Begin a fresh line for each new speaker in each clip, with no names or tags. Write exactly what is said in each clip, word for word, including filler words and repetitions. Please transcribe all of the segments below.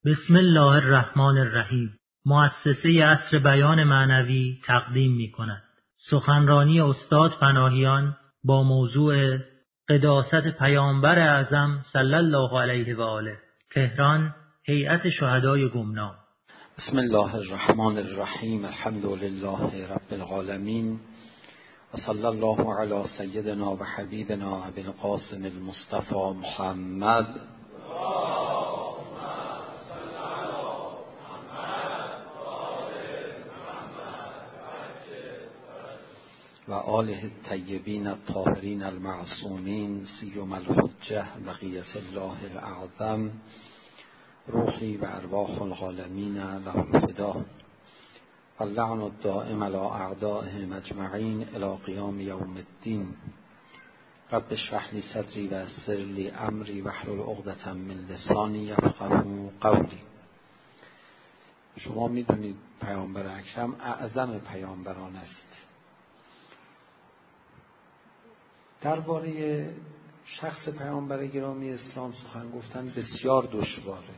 بسم الله الرحمن الرحیم. مؤسسه عصر بیان معنوی تقدیم می کند سخنرانی استاد پناهیان با موضوع قداست پیامبر اعظم صلی الله علیه و آله. تهران، هیئت شهدای گمنام.
بسم الله الرحمن الرحیم. الحمد لله رب العالمین و صلی الله علی سیدنا و حبیبنا ابی القاسم المصطفى محمد و آله الطیبین الطاهرین المعصومین سیما الحجة بقیة الله الاعظم روحی و ارواح العالمین له الفدا واللعن الدائم علی اعدائهم اجمعین الی قیام یوم الدین. رب اشرح لی صدری و یسر لی امری واحلل عقدة من لسانی یفقهوا قولی. شما میدونید پیامبر اکرم اعظم پیامبران است. درباره شخص پیامبر گرامی اسلام سخن گفتن بسیار دشواره،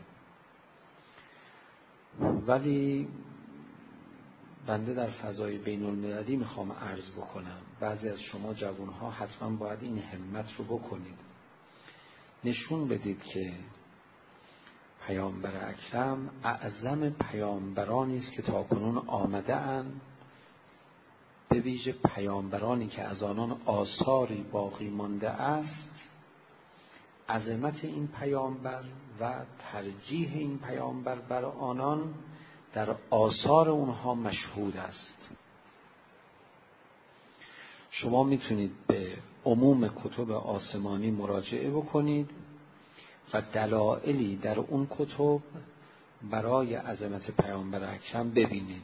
ولی بنده در فضای بین المللی میخوام عرض بکنم. بعضی از شما جوانها حتما باید این همت رو بکنید، نشون بدید که پیامبر اکرم اعظم پیامبرانی است که تاکنون آمده اند، به ویژه پیامبرانی که از آنان آثاری باقی مانده است. عظمت این پیامبر و ترجیح این پیامبر بر آنان در آثار اونها مشهود است. شما میتونید به عموم کتب آسمانی مراجعه بکنید و دلایلی در اون کتب برای عظمت پیامبر اکرم ببینید.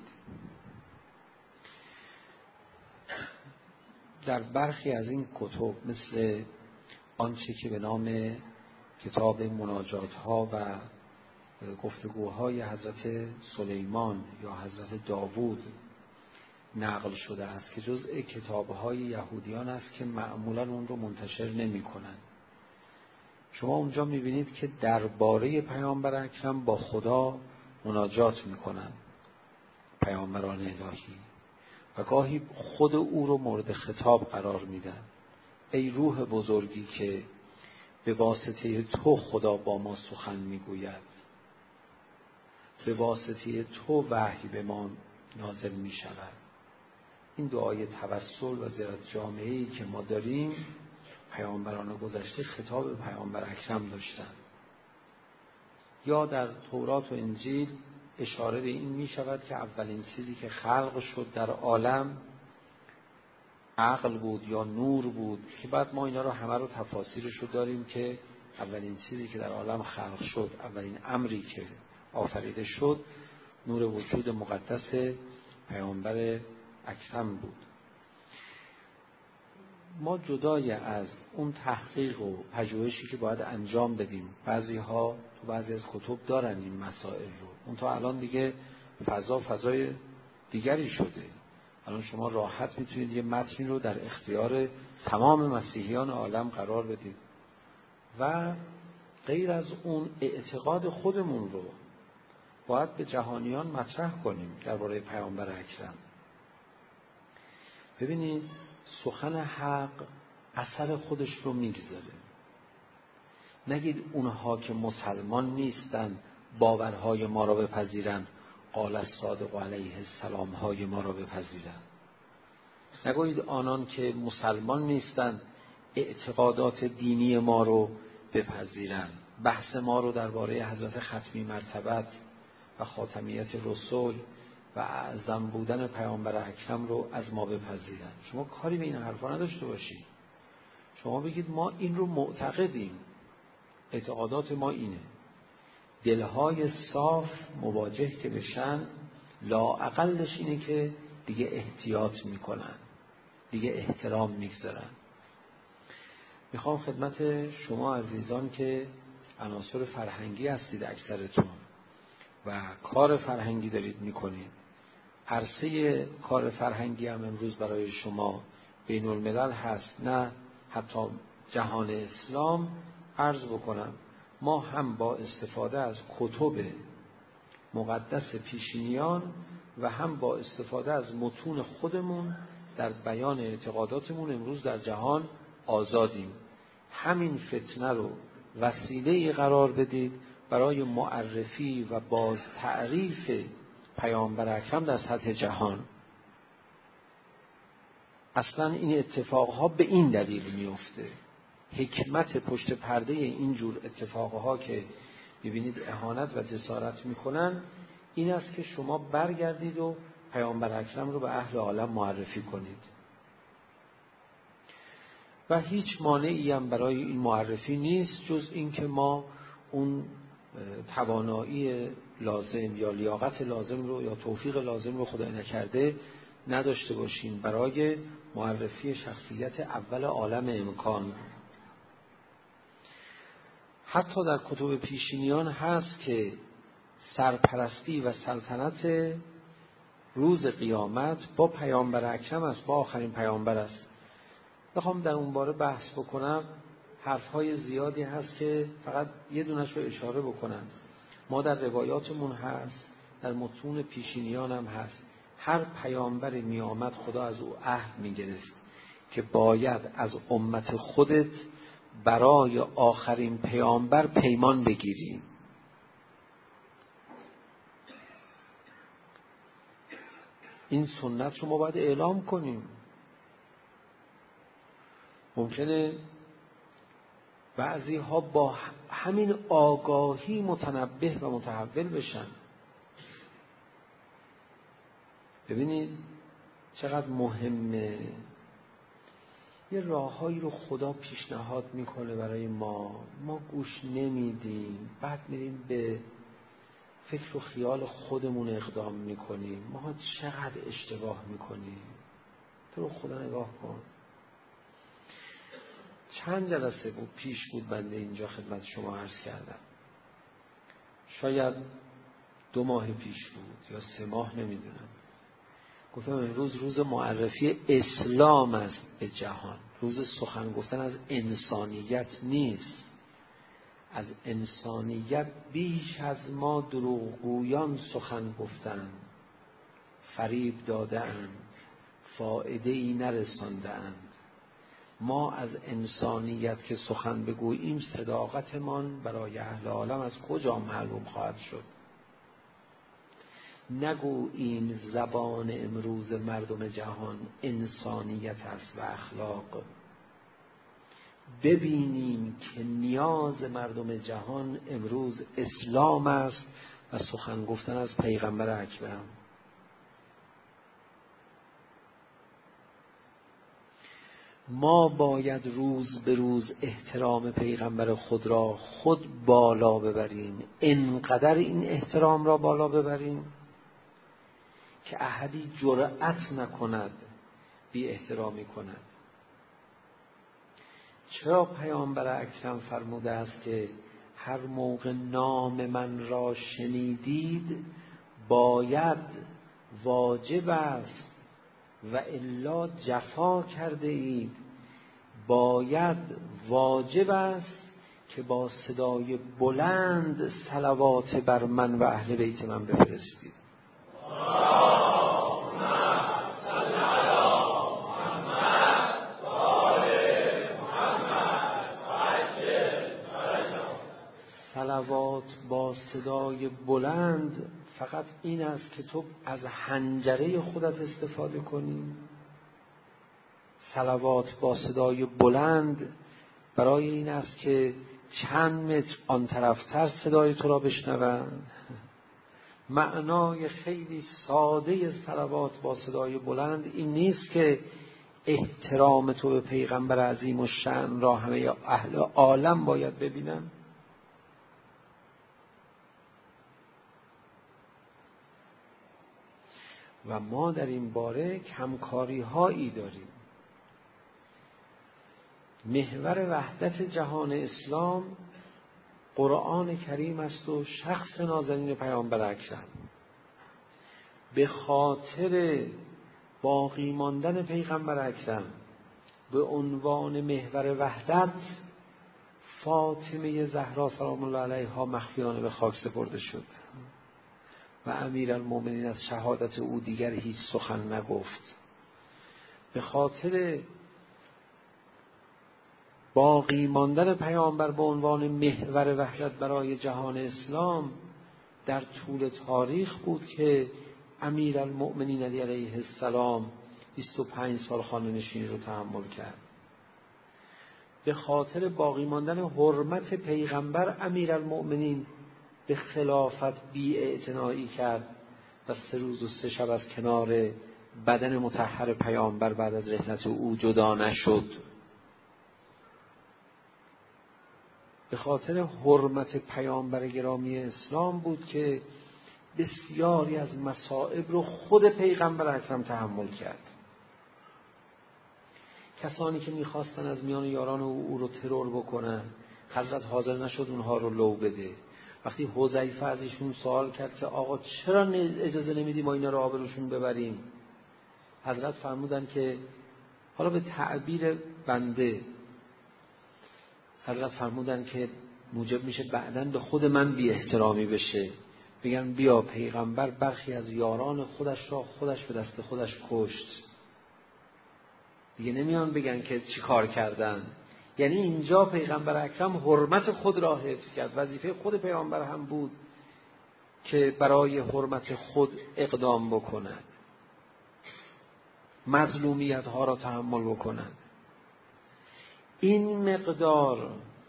در برخی از این کتب مثل آنچه که به نام کتاب مناجات ها و گفتگوهای حضرت سلیمان یا حضرت داوود نقل شده است که جزء کتابهای یهودیان است که معمولا اون رو منتشر نمی کنند، شما اونجا می بینید که درباره پیامبر اکرم با خدا مناجات می کنند پیامبران الهی و گاهی خود او رو مورد خطاب قرار میدن. ای روح بزرگی که به واسطه تو خدا با ما سخن میگوید، به واسطه تو وحی به ما نازل میشود. این دعای توسل و زیارت جامعه‌ای که ما داریم پیامبران گذشته خطاب پیامبر اکرم داشتن. یا در تورات و انجیل اشاره به این می شود که اولین چیزی که خلق شد در عالم عقل بود یا نور بود، که بعد ما اینا رو همه رو تفاسیرش رو داریم که اولین چیزی که در عالم خلق شد، اولین امری که آفریده شد، نور وجود مقدس پیامبر اکرم بود. ما جدای از اون تحقیق و پژوهشی که باید انجام بدیم، بعضی ها تو بعضی از کتب دارن این مسائل رو، اون تا الان دیگه فضا فضای دیگری شده. الان شما راحت میتونید یه متنی رو در اختیار تمام مسیحیان عالم قرار بدید و غیر از اون اعتقاد خودمون رو باید به جهانیان مطرح کنیم درباره پیامبر اکرم. ببینید سخن حق اثر خودش رو میگذاره. نگید اونها که مسلمان نیستن باورهای ما را بپذیرن، قال الصادق علیه السلام های ما را بپذیرن. نگویید آنان که مسلمان نیستن اعتقادات دینی ما رو بپذیرن، بحث ما رو درباره حضرت ختمی مرتبت و خاتمیت رسول و اعظم بودن پیامبر اکرم رو از ما بپذیرن. شما کاری به این حرفا نداشته باشید. شما بگید ما این رو معتقدیم، اعتقادات ما اینه. دلهای صاف مواجه که بشن، لااقلش اینه که دیگه احتیاط میکنن، دیگه احترام میگذارن. میخوام خدمت شما عزیزان که عناصر فرهنگی هستید اکثرتون و کار فرهنگی دارید میکنید، عرصه کار فرهنگی هم امروز برای شما بین الملل هست، نه حتی جهان اسلام، عرض بکنم ما هم با استفاده از کتب مقدس پیشینیان و هم با استفاده از متون خودمون در بیان اعتقاداتمون امروز در جهان آزادیم. همین فتنه رو وسیله‌ای قرار بدید برای معرفی و باز تعریف پیامبر اکرم در سطح جهان. اصلا این اتفاقها به این دلیل میفته. حکمت پشت پرده اینجور اتفاقها که ببینید اهانت و جسارت میکنن این است که شما برگردید و پیامبر اکرم رو به اهل عالم معرفی کنید و هیچ مانعی هم برای این معرفی نیست جز این که ما اون توانایی لازم یا لیاقت لازم رو یا توفیق لازم رو خدای نکرده نداشته باشیم برای معرفی شخصیت اول عالم امکان. حتی در کتب پیشینیان هست که سرپرستی و سلطنت روز قیامت با پیامبر اکرم است، با آخرین پیامبر است. بخوام در اون باره بحث بکنم حرفهای زیادی هست که فقط یه دونش رو اشاره بکنم. ما در روایاتمون هست، در متون پیشینیان هم هست، هر پیامبری می آمد خدا از او عهد می گرفت که باید از امت خودت برای آخرین پیامبر پیمان بگیری. این سنت رو ما باید اعلام کنیم. ممکنه بعضی ها با همین آگاهی متنبه و متحول بشن. ببینید چقدر مهمه. یه راههایی رو خدا پیشنهاد میکنه برای ما، ما گوش نمیدیم، بعد میریم به فکر و خیال خودمون اقدام میکنیم. ما چقدر اشتباه میکنیم. تو رو خدا نگاه کن. چند جلسه بود پیش بود بنده اینجا خدمت شما عرض کردم، شاید دو ماه پیش بود یا سه ماه نمیدونم، گفتم امروز روز معرفی اسلام است به جهان. روز سخن گفتن از انسانیت نیست. از انسانیت بیش از ما دروغگویان سخن گفتند، فریب دادند، فایده ای نرساندند. ما از انسانیت که سخن بگوییم صداقتمان برای اهل عالم از کجا معلوم خواهد شد؟ نگو این زبان امروز مردم جهان انسانیت است و اخلاق. ببینیم که نیاز مردم جهان امروز اسلام است و سخن گفتن از پیغمبر اکرم. ما باید روز به روز احترام پیغمبر خود را خود بالا ببریم، انقدر این احترام را بالا ببریم که احدی جرأت نکند بی احترامی کند. چرا پیامبر اکرم فرموده است که هر موقع نام من را شنیدید باید واجب است و الا جفا کرده اید، باید واجب است که با صدای بلند صلوات بر من و اهل بیت من بفرستید. صلوات با صدای بلند فقط این است که تو از حنجره خودت استفاده کنی. صلوات با صدای بلند برای این است که چند متر آن طرفتر صدای تو را بشنوند. معنای خیلی ساده صلوات با صدای بلند این نیست که احترام تو به پیغمبر عظیم و شأن را همه اهل عالم باید ببینن. و ما در این باره کمکاری هایی داریم. محور وحدت جهان اسلام قرآن کریم است و شخص نازنین پیامبر اکرم. به خاطر باقی ماندن پیغمبر اکرم به عنوان محور وحدت فاطمه زهرا سلام الله علیها مخفیانه به خاک سپرده شد. و امیرالمؤمنین از شهادت او دیگر هیچ سخن نگفت. به خاطر باقی ماندن پیامبر به عنوان محور وحدت برای جهان اسلام در طول تاریخ بود که امیرالمؤمنین علی علیه السلام بیست و پنج سال خانه نشینی رو تحمل کرد. به خاطر باقی ماندن حرمت پیغمبر امیرالمؤمنین به خلافت بی‌اعتنایی کرد و سه روز و سه شب از کنار بدن مطهر پیامبر بعد از رحلت او جدا نشد. به خاطر حرمت پیامبر گرامی اسلام بود که بسیاری از مصائب رو خود پیغمبر اکرم تحمل کرد. کسانی که میخواستن از میان یاران او, او رو ترور بکنن، حضرت حاضر نشد اونها رو لو بده. وقتی حذیفه از ایشون سوال کرد که آقا چرا اجازه نمیدی ما اینا رو آبروشون ببریم، حضرت فرمودن که حالا به تعبیر بنده حضرت فرمودن که موجب میشه بعداً به خود من بی احترامی بشه، بگن بیا پیغمبر برخی از یاران خودش را خودش به دست خودش کشت. دیگه نمیان بگن که چی کار کردن. یعنی اینجا پیغمبر اکرم حرمت خود را حفظ کرد. وظیفه خود پیغمبر هم بود که برای حرمت خود اقدام بکند، مظلومیت ها را تحمل بکند. این مقدار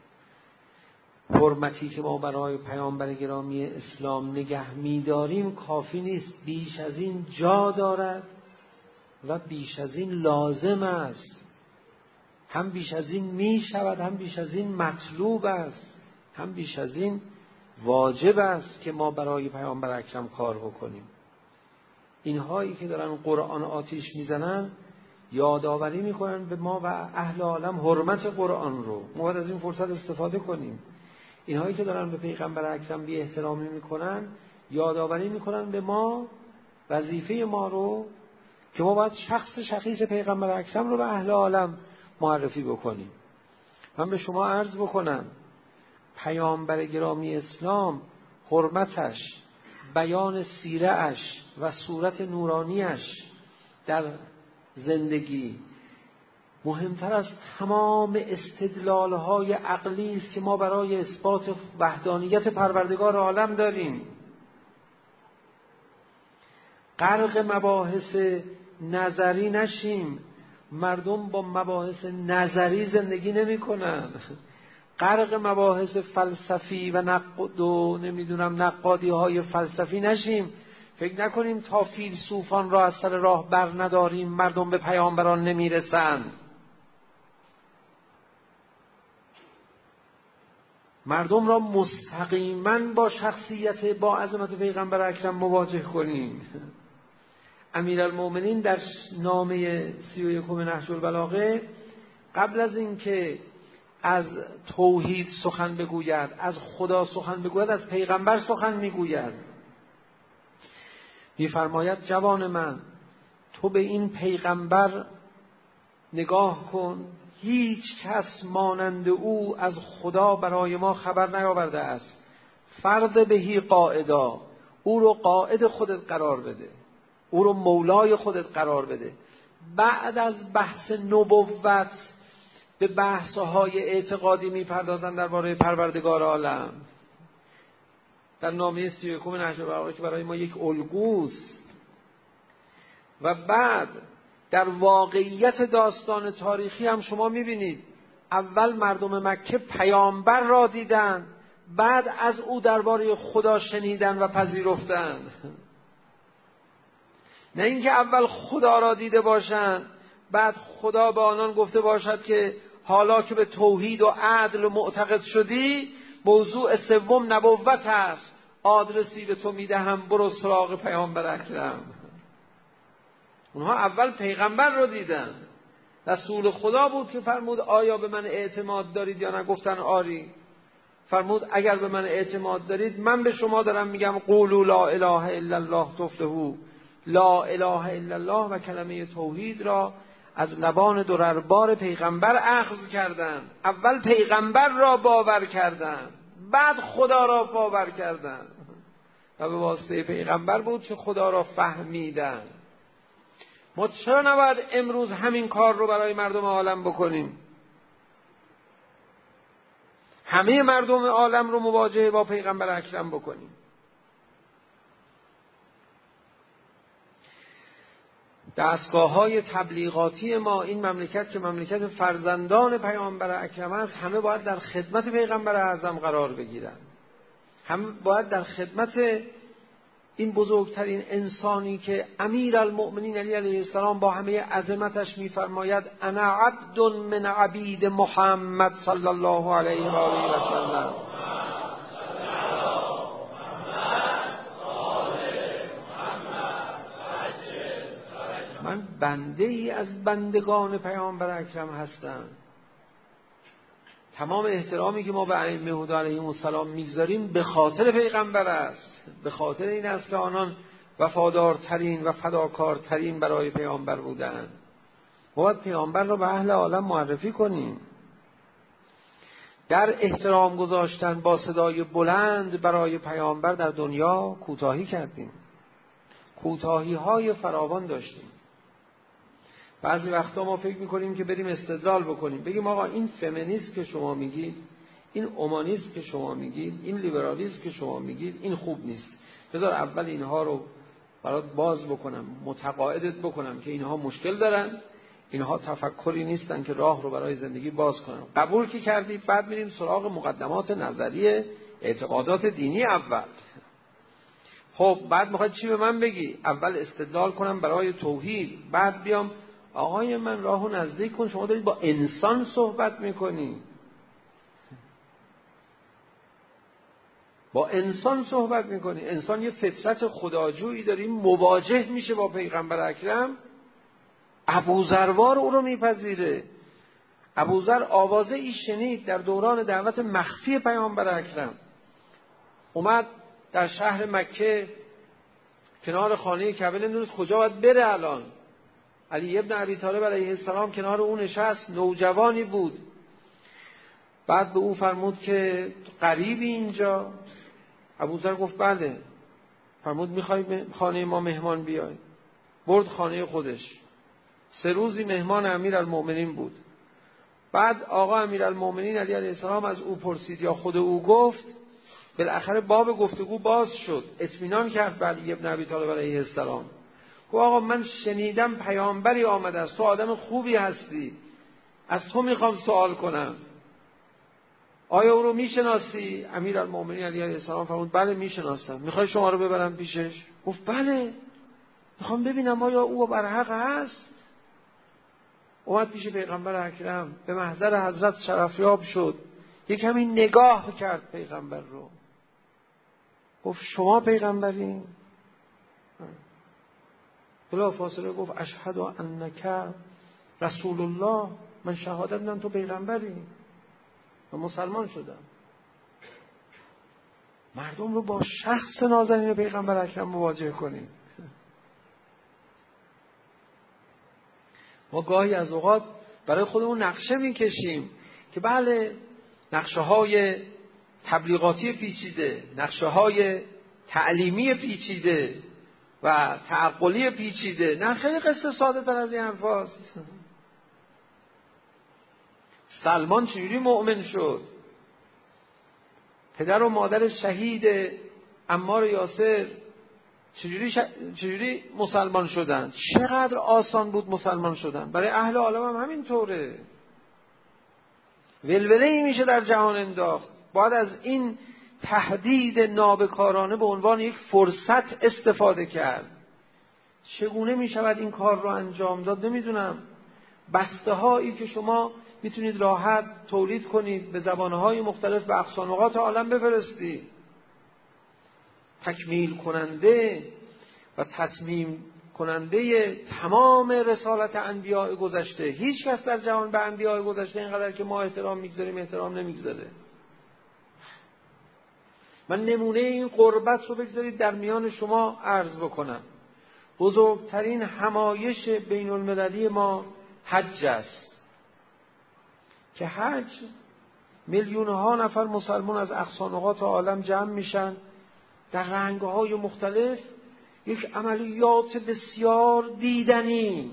حرمتی که ما برای پیامبر گرامی اسلام نگه می‌داریم کافی نیست، بیش از این جا دارد و بیش از این لازم است. هم بیش از این می شود، هم بیش از این مطلوب است، هم بیش از این واجب است که ما برای پیامبر اکرم کار بکنیم. اینهایی که دارن قرآن آتیش میزنن یادآوری میکنن به ما و اهل عالم حرمت قرآن رو. ما باید از این فرصت استفاده کنیم. اینهایی که دارن به پیغمبر اکرم بی احترامی میکنن یادآوری میکنن به ما وظیفه ما رو که ما باید شخص شخیص پیغمبر اکرم رو به اهل عالم معرفی بکنیم. من به شما عرض بکنم پیامبر گرامی اسلام حرمتش، بیان سیره اش و صورت نورانیش در زندگی مهمتر از تمام استدلال‌های عقلی است که ما برای اثبات وحدانیت پروردگار عالم داریم. غرق مباحث نظری نشیم. مردم با مباحث نظری زندگی نمی کنن. غرق مباحث فلسفی و نقد و نمیدونم نقادی های فلسفی نشیم. فکر نکنیم تا فیلسوفان را از سر راه بر نداریم مردم به پیامبران نمی رسند. مردم را مستقیما با شخصیت با عظمت پیغمبر اکرم مواجه کنیم. امیرالمؤمنین در نامه سی و یکم نهج البلاغه قبل از اینکه از توحید سخن بگوید، از خدا سخن بگوید، از پیغمبر سخن میگوید. میفرماید جوان من تو به این پیغمبر نگاه کن، هیچ کس مانند او از خدا برای ما خبر نیاورده است. فرد بهی قائدا، او رو قائد خودت قرار بده، او رو مولای خودت قرار بده. بعد از بحث نبوت به بحث‌های اعتقادی میپردازن درباره پروردگار عالم. در نامه سی و یکم نهج البلاغه که برای ما یک الگوست. و بعد در واقعیت داستان تاریخی هم شما میبینید اول مردم مکه پیامبر را دیدن، بعد از او درباره خدا شنیدن و پذیرفتن. نه اینکه اول خدا را دیده باشند بعد خدا به آنان گفته باشد که حالا که به توحید و عدل معتقد شدی موضوع سوم نبوت است، آدرسی به تو میدهم برو سراغ پیامبر اکرم. اونها اول پیغمبر رو دیدن. رسول خدا بود که فرمود آیا به من اعتماد دارید یا نه؟ گفتن آری. فرمود اگر به من اعتماد دارید من به شما دارم میگم قولوا لا اله الا الله تفلحوا. لا اله الا الله و کلمه توحید را از لبان درربار پیغمبر اخذ کردن. اول پیغمبر را باور کردن، بعد خدا را باور کردن. و به واسطه پیغمبر بود که خدا را فهمیدن. ما چرا نباید امروز همین کار رو برای مردم عالم بکنیم؟ همه مردم عالم رو مواجهه با پیغمبر اکرم بکنیم. دستگاه‌های تبلیغاتی ما، این مملکت که مملکت فرزندان پیامبر اکرم است، همه باید در خدمت پیغمبر اعظم قرار بگیرن. همه باید در خدمت این بزرگترین انسانی که امیرالمؤمنین علی علیه السلام با همه عظمتش می‌فرماید انا عبد من عبید محمد صلی الله علیه و آله و سلم، من بنده ای از بندگان پیامبر اکرم هستم. تمام احترامی که ما به ائمه هدی علیهم السلام میگذاریم به خاطر پیغمبر است، به خاطر این است که آنان وفادارترین و فداکارترین برای پیامبر بودند. باید پیامبر را به اهل عالم معرفی کنیم. در احترام گذاشتن با صدای بلند برای پیامبر در دنیا کوتاهی کردیم، کوتاهی های فراوان داشتیم. بعضی وقتا ما فکر میکنیم که بریم استدلال بکنیم، بگیم آقا این فمینیسم که شما میگید، این اومانیسم که شما میگید، این لیبرالیسم که شما میگید، این خوب نیست. بذار اول اینها رو برات باز بکنم، متقاعدت بکنم که اینها مشکل دارن، اینها تفکری نیستن که راه رو برای زندگی باز کنن. قبول که کردی، بعد میریم سراغ مقدمات نظری اعتقادات دینی اول. خب بعد میخواد چی به من بگی؟ اول استدلال کنم برای توحید، بعد بیام آقای من راهو نزدیک کن، شما دارید با انسان صحبت میکنی، با انسان صحبت میکنی. انسان یه فطرت خداجویی داریم، مواجه میشه با پیغمبر اکرم. ابوذروار او رو میپذیره. ابوذر آوازه ای شنید در دوران دعوت مخفی پیامبر اکرم، اومد در شهر مکه کنار خانه کعبه، نمیدونست کجا باید بره. الان علی ابن ابی طالب علیه السلام کنار او نشست، نوجوانی بود. بعد به او فرمود که قریبی اینجا؟ ابوذر گفت بله. فرمود میخوای خانه ما مهمان بیای؟ برد خانه خودش. سه روزی مهمان امیرالمؤمنین بود. بعد آقا امیرالمؤمنین علی علیه السلام از او پرسید یا خود او گفت. بالاخره باب گفتگو باز شد، اطمینان کرد به علی ابن ابی طالب علیه السلام. گفت آقا من شنیدم پیامبری آمده است، تو آدم خوبی هستی، از تو میخوام سوال کنم، آیا او رو میشناسی؟ امیرالمؤمنین علی علیه السلام فرمود بله میشناسم. میخوای شما رو ببرم پیشش؟ گفت بله، میخوام ببینم آیا او بر حق هست. اومد پیش پیغمبر اکرم، به محضر حضرت شرفیاب شد، یک کمی نگاه کرد پیغمبر رو، گفت شما پیغمبرین؟ بلا فاصله گفت اشهد انک رسول الله، من شهادت میدم تو پیغمبری و مسلمان شدم. مردم رو با شخص نازنین پیغمبر اکرم مواجه کنیم. ما گاهی از اوقات برای خودمون نقشه میکشیم که بله نقشه های تبلیغاتی پیچیده، نقشه های تعلیمی پیچیده و تعقلی پیچیده. نه خیلی قصه ساده تر از این حرفاست. سلمان چجوری مؤمن شد؟ پدر و مادر شهید عمار و یاسر چجوری, ش... چجوری مسلمان شدن؟ چقدر آسان بود مسلمان شدن. برای اهل عالم هم همینطوره. ولوله ای میشه در جهان انداخت. باید از این تهدید نابکارانه به عنوان یک فرصت استفاده کرد. چگونه میشود این کار رو انجام داد نمیدونم. بسته هایی که شما میتونید راحت تولید کنید، به زبانهای مختلف به اقصا نقاط عالم بفرستید، تکمیل کننده و تتمیم کننده تمام رسالت انبیاء گذشته. هیچ کس در جهان به انبیاء گذشته اینقدر که ما احترام میگذاریم احترام نمیگذاره. من نمونه این قربت رو بگذارید در میان شما عرض بکنم. بزرگترین همایش بین المللی ما حج است که حج میلیون ها نفر مسلمان از اقصا نقاط عالم جمع میشن در رنگ‌های مختلف یک عملیات بسیار دیدنی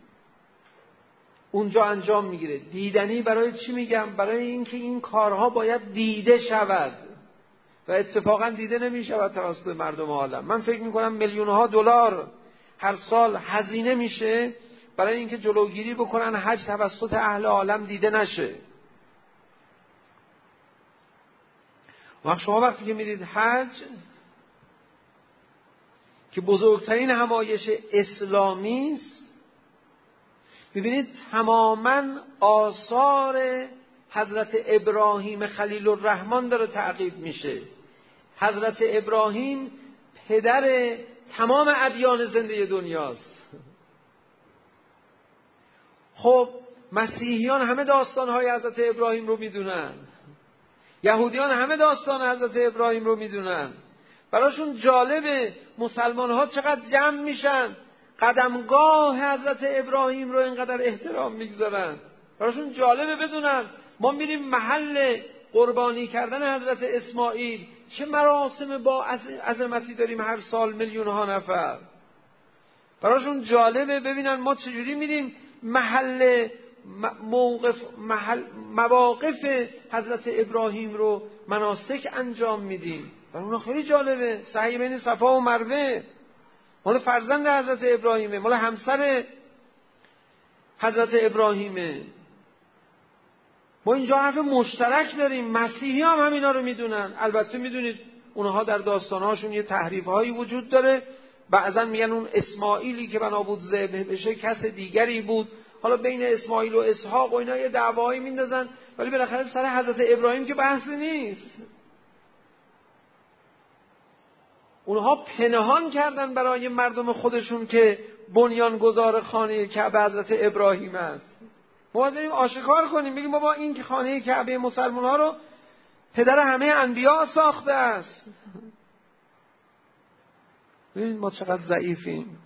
اونجا انجام میگیره. دیدنی برای چی میگم؟ برای اینکه این کارها باید دیده شود و اتفاقا دیده نمیشود توسط مردم عالم. من فکر میکنم میلیون ها دلار هر سال هزینه میشه برای اینکه جلوگیری بکنن حج توسط اهل عالم دیده نشه. وقت شما وقتی که میرید حج که بزرگترین همایش اسلامی است، ببینید تماما آثار حضرت ابراهیم خلیل الرحمن داره تعقیب میشه. حضرت ابراهیم پدر تمام ادیان زنده دنیاست. خب مسیحیان همه داستانهای حضرت ابراهیم رو میدونن، یهودیان همه داستان حضرت ابراهیم رو میدونن. براشون جالبه مسلمان ها چقدر جمع میشن قدمگاه حضرت ابراهیم رو اینقدر احترام میگذارن. براشون جالبه بدونن ما میریم محل قربانی کردن حضرت اسماعیل، چه مراسم با عظمتی داریم هر سال میلیون ها نفر. براشون جالبه ببینن ما چجوری میریم محل موقف محل مواقف حضرت ابراهیم رو مناسک انجام میدیم. برای اونا خیلی جالبه. سعی بین صفا و مروه مال فرزند حضرت ابراهیمه، مال همسر حضرت ابراهیمه. ما اینجا حرف مشترک داریم. مسیحی هم همینا رو میدونن. البته میدونید اونها در داستانهاشون یه تحریف هایی وجود داره. بعضا میگن اون اسماعیلی که بنا بود ذبح بشه کس دیگری بود. حالا بین اسماعیل و اسحاق و اینا یه دعوایی میندازن، ولی بالاخره سر حضرت ابراهیم که بحثی نیست. اونها پنهان کردن برای مردم خودشون که بنیانگذار خانه کعبه حضرت ابراهیم است. ما باید بریم آشکار کنیم، بگیم بابا این که خانه کعبه مسلمان ها رو پدر همه انبیا ساخته است. ببینید ما چقدر ضعیفیم.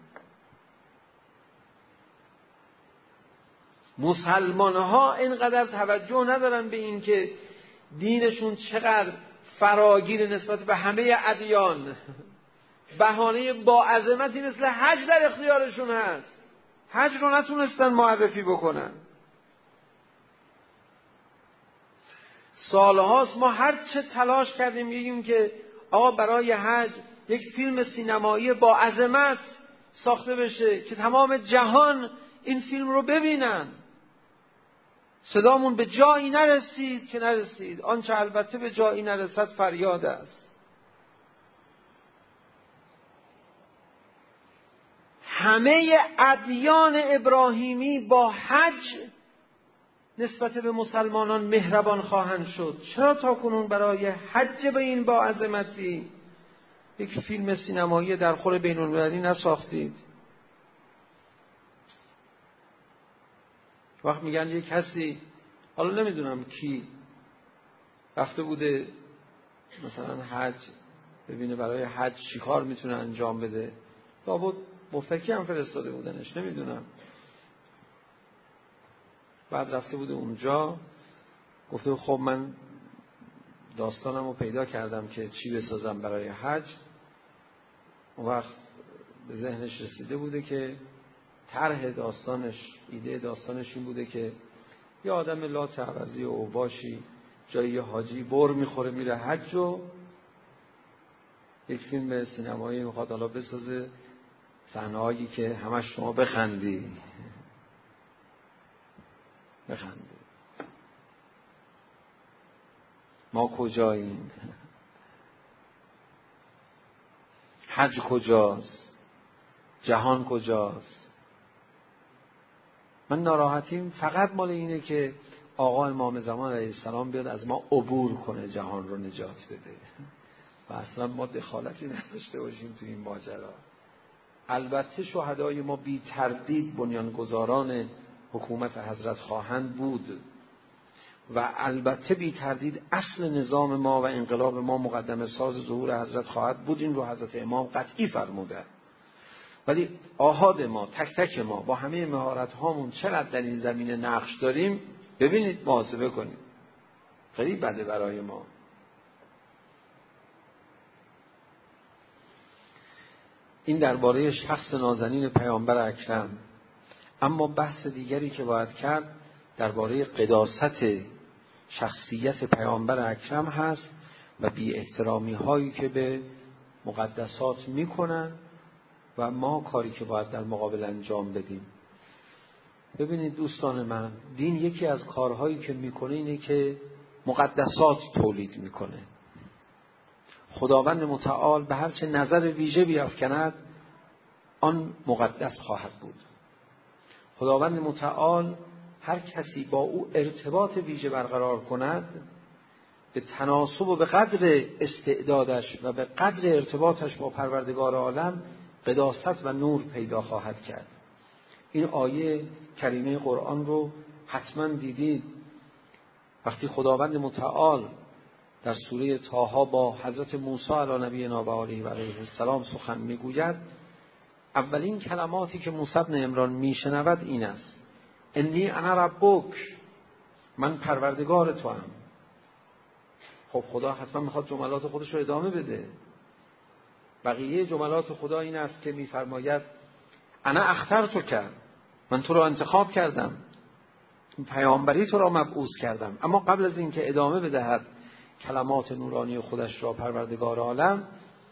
مسلمان ها اینقدر توجه ندارن به این که دینشون چقدر فراگیر نسبت به همه ادیان. بهانه با عظمتی مثل حج در اختیارشون هست، حج رو نتونستن معرفی بکنن. سالهاست ما هر چه تلاش کردیم بگیم که آقا برای حج یک فیلم سینمایی با عظمت ساخته بشه که تمام جهان این فیلم رو ببینن. صدامون به جایی نرسید که نرسید. آنچه البته به جایی نرسد فریاد است. همه ادیان ابراهیمی با حج نسبت به مسلمانان مهربان خواهند شد. چرا تاکنون برای حج به این با عظمتی یک فیلم سینمایی در خور بین المللی نساختید؟ وقت میگن یک کسی، حالا نمیدونم کی، رفته بوده مثلا حج ببینه برای حج چیکار میتونه انجام بده، لابد مفتکی هم فرستاده بودنش، نمیدونم. بعد رفته بوده اونجا گفته خب من داستانم رو پیدا کردم که چی بسازم برای حج. اون وقت به ذهنش رسیده بوده که طرح داستانش، ایده داستانش این بوده که یه آدم لا تعوضی و اوباشی جایی حاجی بر میخوره میره حج و یک فیلم سینمایی میخواد حالا بسازه، صحنه‌هایی که همش شما بخندی بخندی. ما کجاییم؟ حج کجاست؟ جهان کجاست؟ من ناراحتیم فقط مال اینه که آقا امام زمان علیه السلام بیاد از ما عبور کنه، جهان رو نجات بده و اصلا ما دخالتی نداشته باشیم تو این ماجرا. البته شهدای ما بی تردید بنیانگذاران حکومت حضرت خواهند بود و البته بی تردید اصل نظام ما و انقلاب ما مقدمه ساز ظهور حضرت خواهد بود. این رو حضرت امام قطعی فرموده. ولی آحاد ما، تک تک ما با همه مهارت هامون چقدر در این زمینه نقش داریم ببینید، محاسبه کنید. خیلی بده برای ما. این درباره شخص نازنین پیامبر اکرم. اما بحث دیگری که باید کرد درباره قداست شخصیت پیامبر اکرم هست و بی احترامی هایی که به مقدسات میکنن و ما کاری که باید در مقابل انجام بدیم. ببینید دوستان من، دین یکی از کارهایی که میکنه اینه که مقدسات تولید میکنه. خداوند متعال به هرچه نظر ویژه بیافکند آن مقدس خواهد بود. خداوند متعال هر کسی با او ارتباط ویژه برقرار کند به تناسب و به قدر استعدادش و به قدر ارتباطش با پروردگار عالم قداست و نور پیدا خواهد کرد. این آیه کریمه قرآن رو حتما دیدید. وقتی خداوند متعال در سوره طه با حضرت موسی علی نبینا و آله و علیه السلام سخن میگوید، اولین کلماتی که موسی بن عمران میشنود این است: انی انا ربک، من پروردگار تو ام. خب خدا حتما میخواد جملات خودش رو ادامه بده. بقیه جملات خدا این است که میفرماید انا اخترتک، من تو رو انتخاب کردم، پیامبری تو را مبعوث کردم. اما قبل از اینکه ادامه بدهد کلمات نورانی خودش را پروردگار عالم،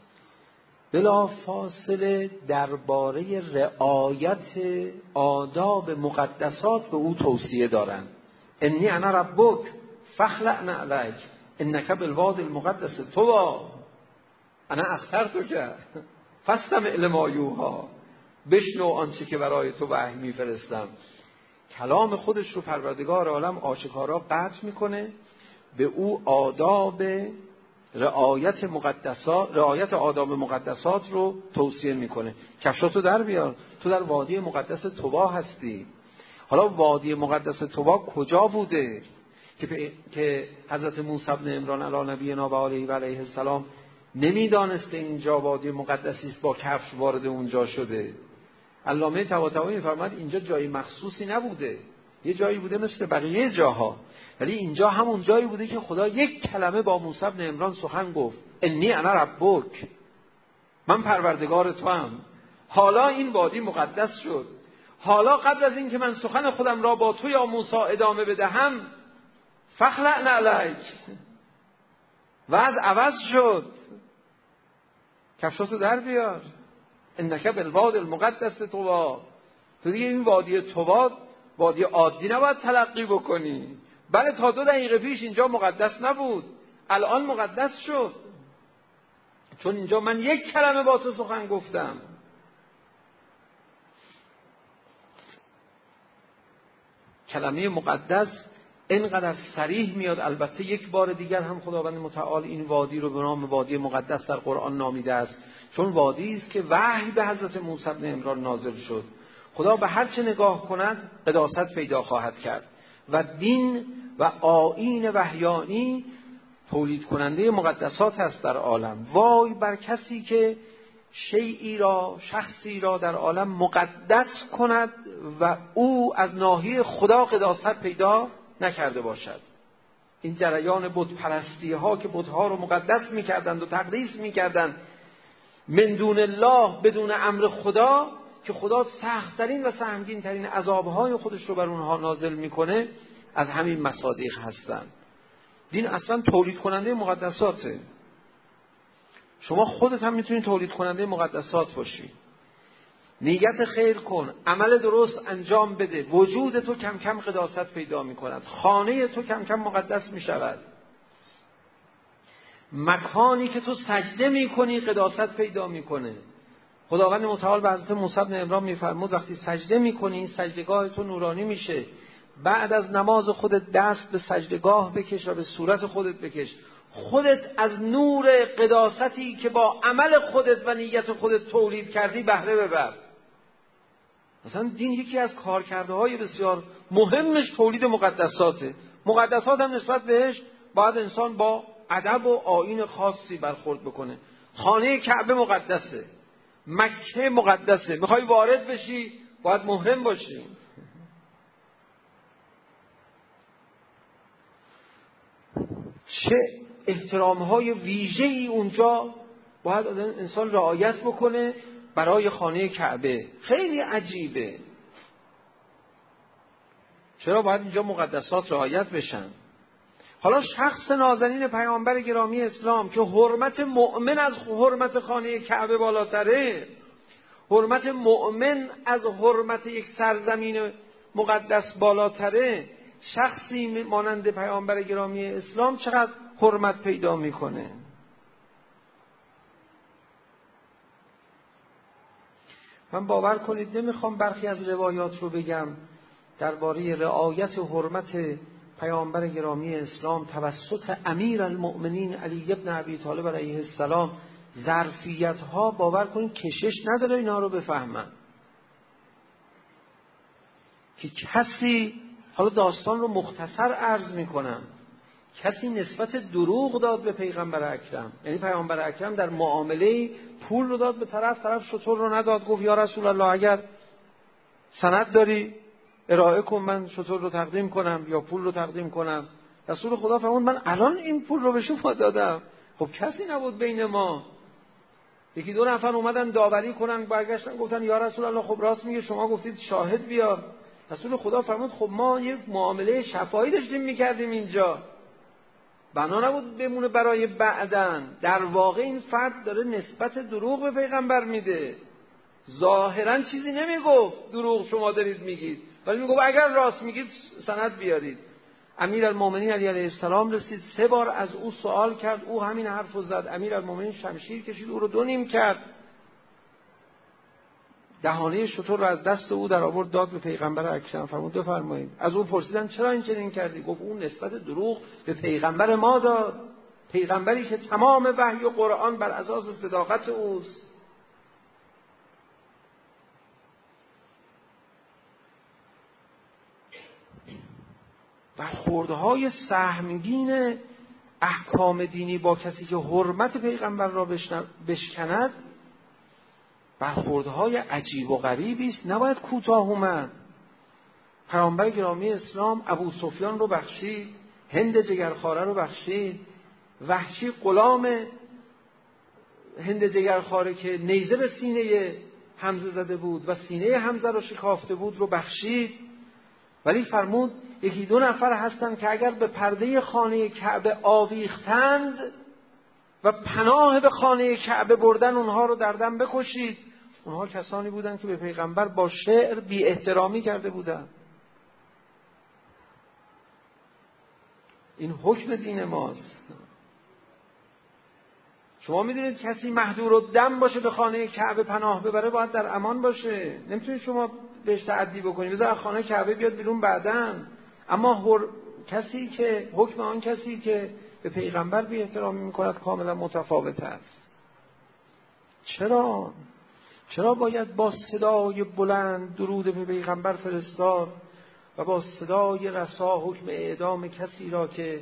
بلا فاصله درباره رعایت آداب مقدسات به او توصیه دارند. انی انا ربک فخلع نعلک انک بالوادی المقدس طوی انا اخترتک فاستمع لما یوحی، بشنو آنچه که برای تو وحی میفرستم. کلام خودش رو پروردگار عالم آشکارا قطع میکنه، به او آداب رعایت مقدسات رعایت آداب مقدسات رو توصیه میکنه. کفشاتو در بیار، تو در وادی مقدس طوی هستی. حالا وادی مقدس طوی کجا بوده که که حضرت موسی بن عمران علی نبینا و آله و علیه السلام نمیدانسته اینجا وادی مقدسی است با کفش وارد اونجا شده؟ علامه طباطبایی میفرماید اینجا جایی مخصوصی نبوده، یه جایی بوده مثل بقیه جاها، ولی اینجا همون جایی بوده که خدا یک کلمه با موسی بن عمران سخن گفت: انی انا ربک، من پروردگار تو ام. حالا این وادی مقدس شد. حالا قبل از این که من سخن خودم را با تو یا موسی ادامه بدهم، فخلع نعلک، وضع عوض شد، کفشاتو در بیار، انک بالوادی المقدس طوی. تو دیگه این وادی طوی وادی عادی نباید تلقی بکنی. بله تا دو دقیقه پیش اینجا مقدس نبود، الان مقدس شد، چون اینجا من یک کلمه با تو سخن گفتم. کلمه مقدس اینقدر صریح میاد. البته یک بار دیگر هم خداوند متعال این وادی رو به نام وادی مقدس در قرآن نامیده است، چون وادی است که وحی به حضرت موسی بن عمران نازل شد. خدا به هر چه نگاه کند قداست پیدا خواهد کرد و دین و آیین وحیانی تولید کننده مقدسات است در عالم. وای بر کسی که شیئی را، شخصی را در عالم مقدس کند و او از ناحیه خدا قداست پیدا نکرده باشد. این جریان بت پرستی ها که بت ها رو مقدس میکردند و تقدیس میکردند من دون الله، بدون امر خدا، که خدا سخت‌ترین و سهمگین ترین عذابهای خودش رو بر اونها نازل میکنه، از همین مصادیق هستند. دین اصلا تولید کننده مقدساته. شما خودت هم میتونی تولید کننده مقدسات باشی. نیت خیر کن، عمل درست انجام بده، وجود تو کم کم قداست پیدا میکند، خانه تو کم کم مقدس میشود، مکانی که تو سجده میکنی قداست پیدا میکنه. خداوند متعال به حضرت موسی بن عمران میفرمود وقتی سجده میکنی سجدگاه تو نورانی میشه. بعد از نماز خودت دست به سجدگاه بکش و به صورت خودت بکش، خودت از نور قداستی که با عمل خودت و نیت خودت تولید کردی بهره ببر. مثلا دین یکی از کارکرده‌های بسیار مهمش تولید مقدساته. مقدسات هم نسبت بهش باید انسان با ادب و آیین خاصی برخورد بکنه. خانه کعبه مقدسه، مکه مقدسه، میخوای وارد بشی باید محرم باشی. چه احترام‌های ویژه‌ای اونجا باید انسان رعایت بکنه. برای خانه کعبه. خیلی عجیبه. چرا باید اینجا مقدسات رعایت بشن؟ حالا شخص نازنین پیامبر گرامی اسلام که حرمت مؤمن از حرمت خانه کعبه بالاتره، حرمت مؤمن از حرمت یک سرزمین مقدس بالاتره، شخصی مانند پیامبر گرامی اسلام چقدر حرمت پیدا میکنه؟ من باور کنید نمیخوام برخی از روایات رو بگم درباره رعایت حرمت پیامبر گرامی اسلام توسط امیر المؤمنین علی ابن ابی طالب علیه السلام. ظرفیت ها باور کنید کشش نداره اینا رو بفهمن که کسی، حالا داستان رو مختصر عرض میکنم، کسی نسبت دروغ داد به پیغمبر اکرم. یعنی پیامبر اکرم در معامله پول رو داد به طرف، طرف شتر رو نداد، گفت یا رسول الله اگر سند داری ارائه کن من شتر رو تقدیم کنم یا پول رو تقدیم کنم. رسول خدا فرمود من الان این پول رو به شما دادم. خب کسی نبود بین ما. یکی دو نفر اومدن داوری کنن، برگشتن گفتن یا رسول الله خب راست میگه، شما گفتید شاهد بیار. رسول خدا فرمود خب ما یک معامله شفاهی داشتیم میکردیم اینجا، بنا نبود بمونه برای بعدن. در واقع این فرد داره نسبت دروغ به پیغمبر میده. ظاهرا چیزی نمیگفت دروغ شما دارید میگید، ولی میگفت اگر راست میگید سند بیارید. امیرالمومنین علی علیه السلام رسید، سه بار از او سوال کرد، او همین حرفو زد. امیرالمومنین شمشیر کشید، او رو دو نیم کرد، دهانه شتر رو از دست او در آورد داد به پیغمبر اکرم. فرمود بفرمایید. از او پرسیدن چرا این چنین کردی؟ گفت اون نسبت دروغ به پیغمبر ما داد، پیغمبری که تمام وحی و قرآن بر اساس صداقت اوست. برخوردهای سهمگین احکام دینی با کسی که حرمت پیغمبر را بشکند برخوردهای عجیب و غریبی است، نباید کوتاه اومد. پیامبر گرامی اسلام ابو سفیان رو بخشید، هند جگرخواره رو بخشید، وحشی غلام هند جگرخواره که نیزه به سینه حمزه زده بود و سینه حمزه رو شکافته بود رو بخشید. ولی فرمود یکی دو نفر هستند که اگر به پرده خانه کعبه آویختند و پناه به خانه کعبه بردن، اونها رو در دم بکشید. اونها کسانی بودند که به پیغمبر با شعر بی احترامی کرده بودند. این حکم دین ماست. شما میدونید کسی محظور الدم باشه به خانه کعبه پناه ببره باید در امان باشه. نمیتونید شما بهش تعدی بکنید بذار خانه کعبه بیاد بیرون بعدن. اما هر... کسی که حکم آن کسی که به پیغمبر بی احترامی میکند کاملا متفاوت است. چرا؟ چرا باید با صدای بلند درود به پیغمبر فرستاد و با صدای رسا حکم اعدام کسی را که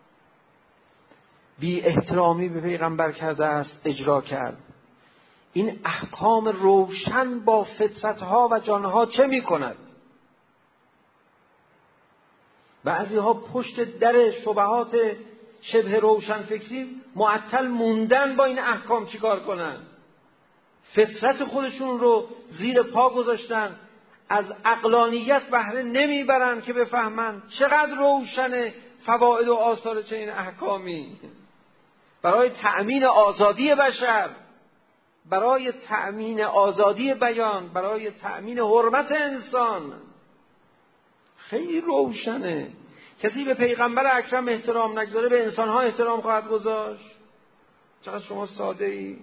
بی احترامی به پیغمبر کرده است اجرا کرد؟ این احکام روشن با فطرتها و جانها چه می کند؟ بعضی ها پشت در شبهات شبه روشن فکری معطل موندن با این احکام چیکار کنن؟ فطرت خودشون رو زیر پا گذاشتن، از عقلانیت بهره نمیبرن که بفهمن چقدر روشن فواید و آثار چنین احکامی برای تأمین آزادی بشر، برای تأمین آزادی بیان، برای تأمین حرمت انسان. خیلی روشنه. کسی به پیغمبر اکرم احترام نگذاره به انسانها احترام خواهد گذاشت. چقدر شما ساده ای.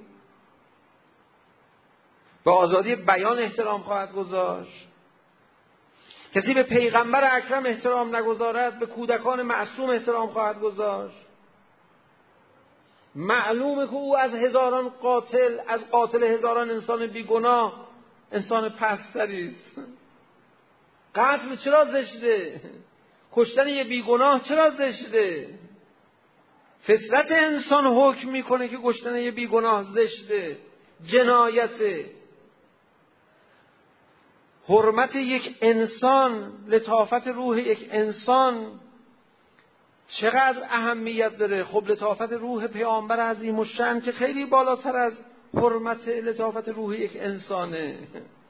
به آزادی بیان احترام خواهد گذاشت. کسی به پیغمبر اکرم احترام نگذارد به کودکان معصوم احترام خواهد گذاشت. معلومه که او از هزاران قاتل، از قاتل هزاران انسان بیگناه انسان پستری است. قتل چرا زشته؟ کشتن یه بیگناه چرا زشته؟ فطرت انسان حکم میکنه که کشتن یه بیگناه زشته، جنایته. حرمت یک انسان، لطافت روح یک انسان چقدر اهمیت داره. خب لطافت روح پیامبر عظیم الشأن که خیلی بالاتر از حرمت لطافت روحی یک انسانه.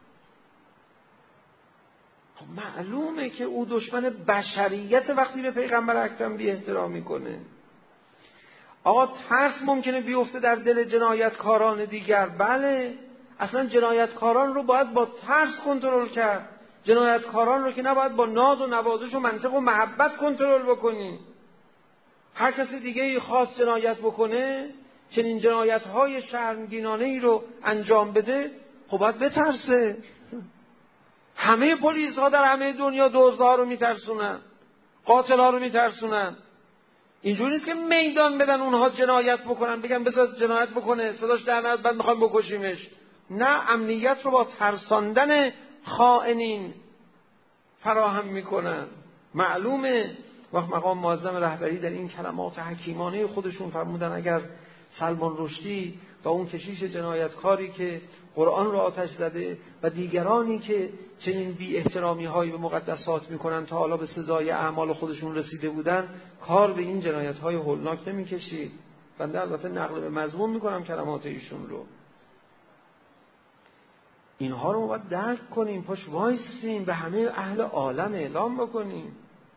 خب معلومه که او دشمن بشریت وقتی به پیغمبر اکرم بی احترامی کنه. آقا ترس ممکنه بیفته در دل جنایتکاران دیگر، بله، اصلا جنایتکاران رو باید با ترس کنترل کرد. جنایتکاران رو که نباید با ناز و نوازش و منطق و محبت کنترل بکنیم. هر کسی دیگه خواست جنایت بکنه، چنین جنایت‌های شرمگینانه‌ای رو انجام بده، خب باید بترسه. همه پلیس ها در همه دنیا دزدها رو میترسونن، قاتل‌ها رو میترسونن. اینجوری نیست که میدان بدن اونها جنایت بکنن، بگن بذار جنایت بکنه، صداش در نیاد بعد میخوایم بکشیمش. نه، امنیت رو با ترساندن خائنین فراهم میکنن. معلومه وقت مقام معظم رهبری در این کلمات حکیمانه خودشون فرمودن اگر سلمان رشدی و اون کشیش جنایتکاری که قرآن رو آتش زده و دیگرانی که چنین بی احترامی هایی به مقدسات میکنن تا حالا به سزای اعمال خودشون رسیده بودن، کار به این جنایت های هولناک نمیکشید. بنده البته نقل به مضمون میکنم کلمات ایشون رو. اینها رو ما باید درک کنیم، پاش وایسیم، به همه اهل عالم اعلام بکنیم.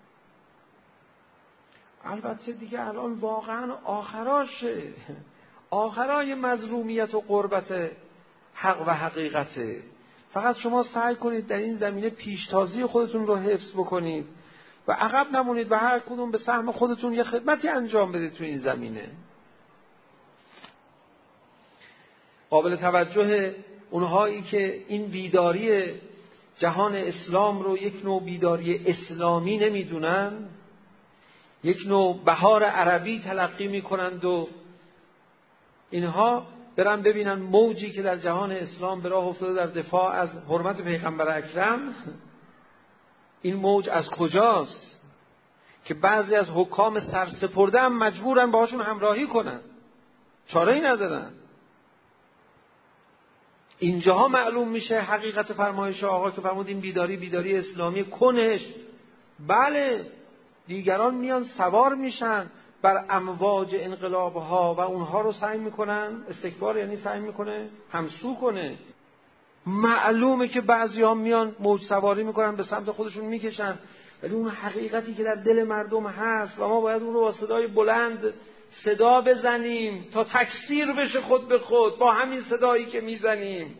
البته دیگه الان واقعا آخراشه، آخرای مظلومیت و قربت حق و حقیقته. فقط شما سعی کنید در این زمینه پیشتازی خودتون رو حفظ بکنید و عقب نمونید و هر کدوم به سهم خودتون یه خدمتی انجام بدید تو این زمینه. قابل توجه اونهایی که این بیداری جهان اسلام رو یک نوع بیداری اسلامی نمیدونن، یک نوع بهار عربی تلقی میکنند و اینها برن ببینن موجی که در جهان اسلام به راه افتاده در دفاع از حرمت پیغمبر اکرم، این موج از کجاست که بعضی از حکام سرسپرده هم مجبورن باهاشون همراهی کنن، چاره ای ندارن. اینجاها معلوم میشه حقیقت فرمایش آقا که فرمود این بیداری بیداری اسلامی کنش. بله، دیگران میان سوار میشن بر امواج انقلاب ها و اونها رو سعی میکنن، استکبار یعنی سعی میکنه همسو کنه. معلومه که بعضی ها میان موج سواری میکنن به سمت خودشون میکشن، ولی اون حقیقتی که در دل مردم هست و ما باید اون رو با صدای بلند صدا بزنیم تا تکثیر بشه خود به خود با همین صدایی که میزنیم.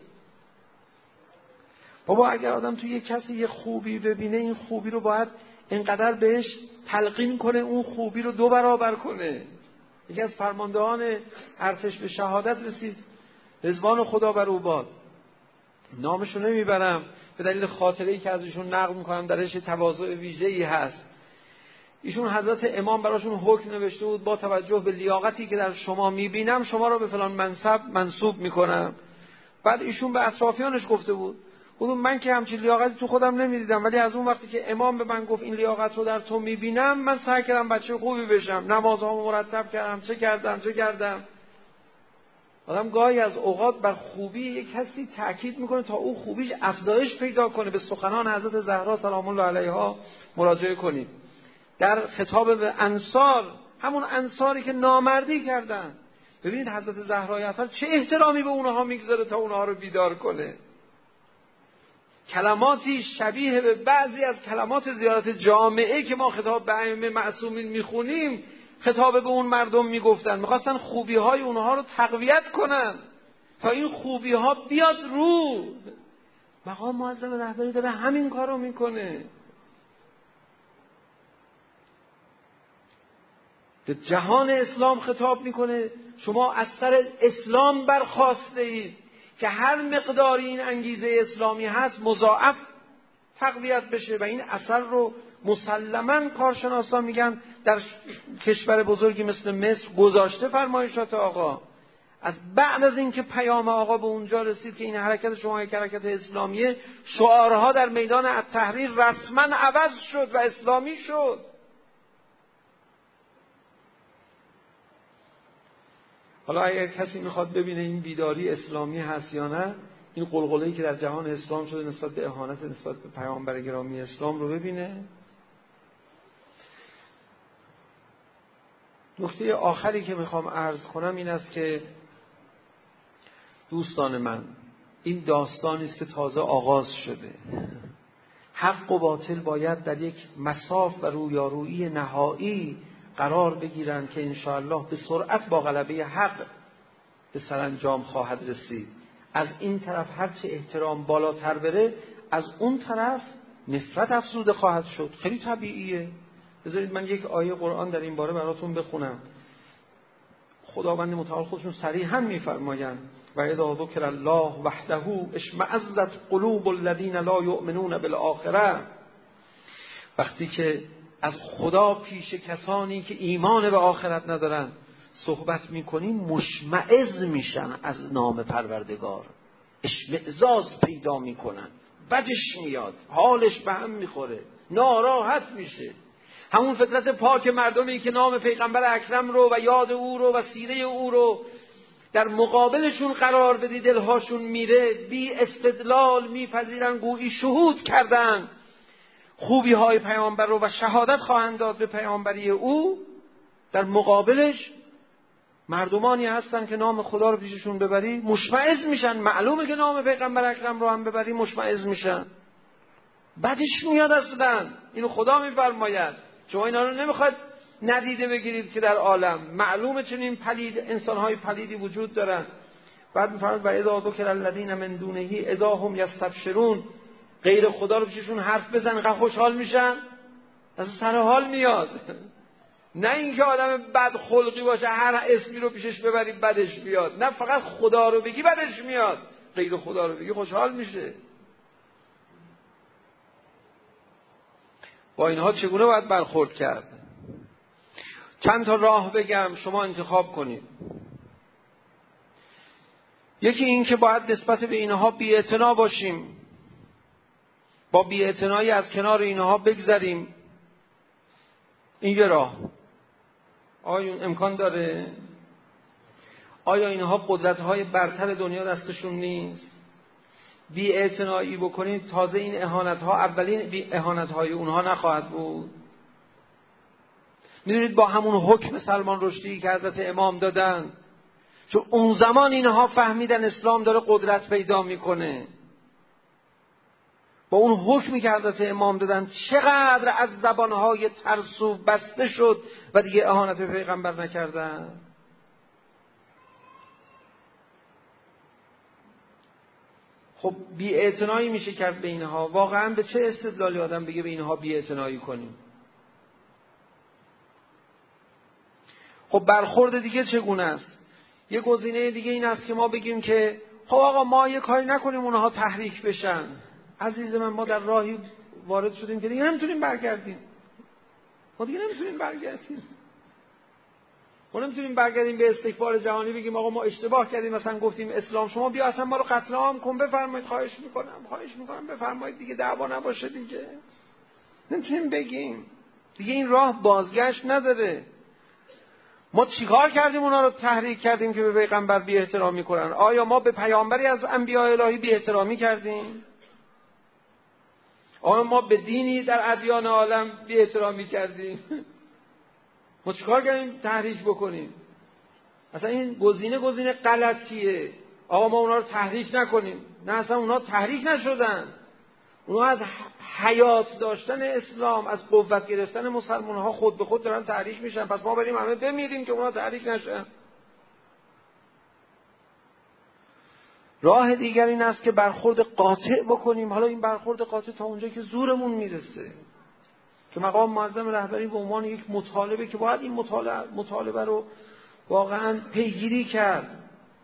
بابا اگر آدم توی یک کسی یه خوبی ببینه، این خوبی رو باید اینقدر بهش تلقین کنه اون خوبی رو دو برابر کنه. یکی از فرماندهان ارتش به شهادت رسید، رضوان خدا بر او باد، نامشو نمیبرم به دلیل خاطره‌ای که از ایشون نقل میکنم، درش تواضع ویژه‌ای هست. ایشون حضرت امام براشون حکم نوشته بود با توجه به لیاقتی که در شما میبینم شما رو به فلان منصب منصوب میکنم. بعد ایشون به اطرافیانش گفته بود، گفتم من که همچین لیاقتی تو خودم نمیدیدم، ولی از اون وقتی که امام به من گفت این لیاقت رو در تو میبینم، من سعی کردم بچه خوبی بشم، نمازهامو مرتب کردم، چه کردم چه کردم. آدم گاهی از اوقات بر خوبی یک کسی تأکید میکنه تا او خوبیش افزایش پیدا کنه. به سخنان حضرت زهرا سلام الله علیها مراجعه کنید. در خطاب به انصار، همون انصاری که نامردی کردن، ببینید حضرت زهرای اطهر چه احترامی به اونها میگذاره تا اونها رو بیدار کنه. کلماتی شبیه به بعضی از کلمات زیارت جامعه که ما خطاب به ائمه معصومین میخونیم، خطاب به اون مردم میگفتن، میخواستن خوبی های اونها رو تقویت کنن تا این خوبی ها بیاد رو. مقام معظم رهبری داره همین کار رو میکنه. به جهان اسلام خطاب میکنه شما از سر اسلام برخاسته اید که هر مقداری این انگیزه اسلامی هست مضاعف تقویت بشه و این اثر رو مسلماً کارشناسان میگن در کشور بزرگی مثل مصر گذاشته فرمایشات آقا. از بعد از اینکه پیام آقا به اونجا رسید که این حرکت شما یک حرکت اسلامیه، شعارها در میدان التحریر رسما عوض شد و اسلامی شد. حالا اگر کسی میخواد ببینه این بیداری اسلامی هست یا نه، این قلقله‌ای که در جهان اسلام شده نسبت به اهانت نسبت به پیامبر گرامی اسلام رو ببینه. نکته آخری که میخوام عرض کنم این است که دوستان من، این داستانی است که تازه آغاز شده. حق و باطل باید در یک مساف و رویارویی نهایی قرار بگیرند که انشاءالله به سرعت با غلبه حق به سرانجام خواهد رسید. از این طرف هرچه احترام بالاتر بره، از اون طرف نفرت افزوده خواهد شد. خیلی طبیعیه. بذارید من یک آیه قرآن در این باره براتون بخونم. خداوند متعال خودشون صریحا میفرمایند و اذا ذکر الله وحده اشمئزت قلوب الذین لا یؤمنون بالآخره. وقتی که از خدا پیش کسانی که ایمان به آخرت ندارن صحبت میکنیم مشمئز میشن از نام پروردگار، اشمئزاز پیدا میکنن، بدش میاد، حالش به هم میخوره، ناراحت میشه. همون فطرت پاک مردمی که نام پیغمبر اکرم رو و یاد او رو و سیره او رو در مقابلشون قرار بدی دلهاشون میره، بی استدلال میپذیرن، گویی شهود کردن خوبی های پیامبر رو و شهادت خواهند داد به پیامبری او. در مقابلش مردمانی هستن که نام خدا رو پیششون ببری مشمئز میشن. معلومه که نام پیغمبر اکرم رو هم ببری مشمئز میشن، بعدش میاد. اصلا اینو خدا میفرماید. شما اینا رو نمیخواد ندیده بگیرید که در عالم معلومه چنین پلید انسانهای پلیدی وجود دارن. بعد میفرماید و اذا ذکر الذین من دونه اذا هم یستبشرون. غیر خدا رو پیششون حرف بزن انقدر خوشحال میشن، اصلا سر حال میاد. نه اینکه آدم بد خلقی باشه هر اسمی رو پیشش ببری بدش میاد، نه فقط خدا رو بگی بدش میاد، غیر خدا رو بگی خوشحال میشه. با اینها چگونه باید برخورد کرد؟ چند تا راه بگم، شما انتخاب کنید. یکی این که باید نسبت به اینها بی‌اعتنا باشیم، با بی‌اعتنایی از کنار اینها بگذریم. این یه راه. آیا این امکان داره؟ آیا اینها قدرت‌های برتر دنیا دستشون نیست؟ بی‌اعتنایی بکنید، تازه این اهانت‌ها اولین بی اهانت‌های اونها نخواهد بود. می‌دونید با همون حکم سلمان رشدی که حضرت امام دادن، چون اون زمان اینها فهمیدن اسلام داره قدرت پیدا میکنه، با اون حکمی که حضرت امام دادن چقدر از زبانهای ترسو بسته شد و دیگه اهانت به پیغمبر نکردن. خب بی‌اعتنایی میشه کرد به اینها. واقعا به چه استدلالی آدم بگه به اینها بی‌اعتنایی کنیم؟ خب برخورد دیگه چگونه است؟ یه گزینه دیگه این است که ما بگیم که خب آقا ما یه کاری نکنیم اونها تحریک بشن. عزیز من، ما در راهی وارد شدیم که دیگه نمیتونیم برگردیم. ما دیگه نمیتونیم برگردیم. ما نمیتونیم برگردیم به استکبار جهانی بگیم آقا ما اشتباه کردیم، مثلا گفتیم اسلام، شما بیا اصلا ما رو قتل عام کن، بفرمایید، خواهش میکنم خواهش میکنم بفرمایید دیگه، دعوا نباشه دیگه. نمیتونیم بگیم. دیگه این راه بازگشت نداره. ما چیکار کردیم اونا رو تحریک کردیم که به پیغمبر بی احترامی کنن؟ آیا ما به پیامبری از انبیاء الهی بی احترامی کردیم؟ آیا ما به دینی در ادیان عالم بی احترامی کردیم؟ ما چیکار کردیم تحریک بکنیم؟ اصلا این گزینه گزینه غلطیه. آقا ما اونا رو تحریک نکنیم. نه، اصلا اونا تحریک نشدن. اونا از حیات داشتن اسلام، از قوت گرفتن مسلمان ها خود به خود دارن تحریک میشن. پس ما بریم همه بمیریم که اونا تحریک نشن. راه دیگر این است که برخورد قاطع بکنیم. حالا این برخورد قاطع تا اونجایی که زورمون میرسه، که مقام معظم رهبری به عنوان یک مطالبه که باید این مطالبه, مطالبه رو واقعا پیگیری کرد.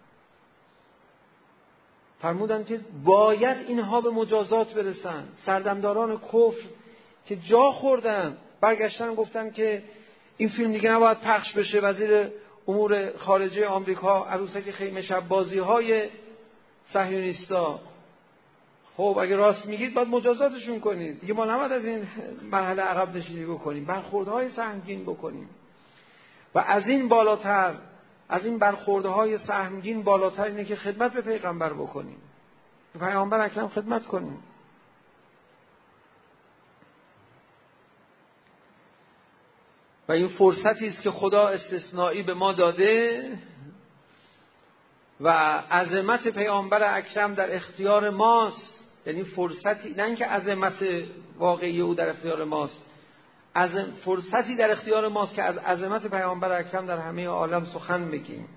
فرمودن که باید اینها به مجازات برسن. سردمداران کفر که جا خوردن برگشتن گفتن که این فیلم دیگه نباید پخش بشه. وزیر امور خارجه آمریکا عروسک خیمه شب بازی های صهیونیستا. خب اگه راست میگید باید مجازاتشون کنید دیگه. ما نباید از این مرحله عقب نشینی بکنیم، برخوردهای سهمگین بکنیم. و از این بالاتر، از این برخوردهای سهمگین بالاتر اینه که خدمت به پیغمبر بکنیم، به پیغمبر اکرم خدمت کنیم. و این فرصتی است که خدا استثنایی به ما داده و عظمت پیامبر اکرم در اختیار ماست. یعنی فرصتی، نه اینکه عظمت واقعی او در اختیار ماست، عظم فرصتی در اختیار ماست که از عظمت پیامبر اکرم در همه عالم سخن بگیم.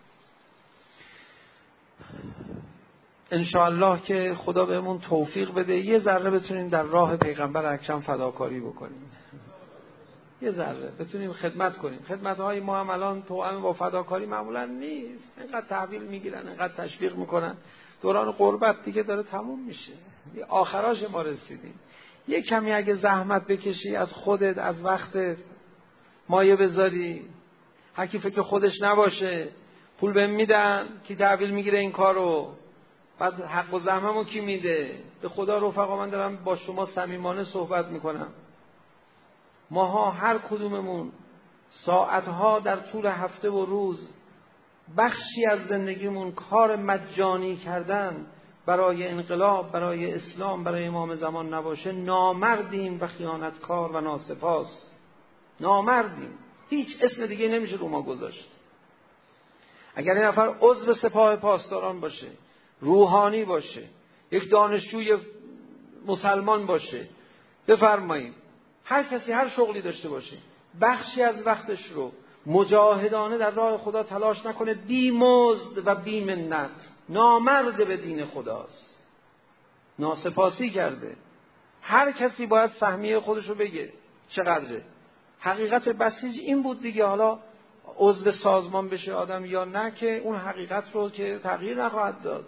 انشاءالله که خدا بهمون توفیق بده یه ذره بتونیم در راه پیغمبر اکرم فداکاری بکنیم، یه ذره بتونیم خدمت کنیم. خدمت‌های ما هم الان توأم با فداکاری معمولا نیست، اینقدر تحویل میگیرن، اینقدر تشویق میکنن. دوران قربت دیگه داره تموم میشه، آخراش ما رسیدیم. یه کمی اگه زحمت بکشی، از خودت، از وقتت مایه بذاری، هر کی فکر خودش نباشه، پول بهم میدن کی تحویل میگیره این کارو، بعد حق و زحممو کی میده؟ به خدا رفقا من دارم با شما صمیمانه صحبت میکنم. ماها هر کدوممون ساعتها در طول هفته و روز بخشی از زندگیمون کار مجانی کردن برای انقلاب، برای اسلام، برای امام زمان نباشه، نامردیم و خیانتکار و ناسپاس. نامردیم، هیچ اسم دیگه نمیشه رو ما گذاشت. اگر این نفر عضو سپاه پاسداران باشه، روحانی باشه، یک دانشجوی مسلمان باشه، بفرمایید هر کسی هر شغلی داشته باشه، بخشی از وقتش رو مجاهدانه در راه خدا تلاش نکنه، بی مزد و بی منت. نامرد به دین خداست، ناسپاسی کرده. هر کسی باید سهمیه خودش رو بگه چقدره. حقیقت بسیج این بود دیگه، حالا عضو سازمان بشه آدم یا نه که اون حقیقت رو که تغییر نخواهد داد.